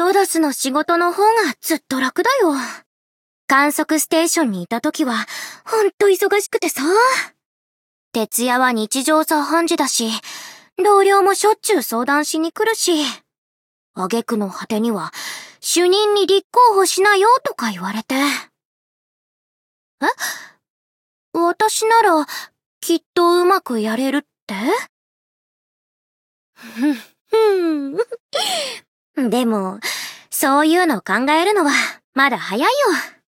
ロドスの仕事の方がずっと楽だよ。観測ステーションにいた時は、ほんと忙しくてさ。徹夜は日常茶飯事だし、同僚もしょっちゅう相談しに来るし、挙句の果てには、主任に立候補しなよとか言われて。私なら、きっとうまくやれるってでも、そういうの考えるのは、まだ早いよ。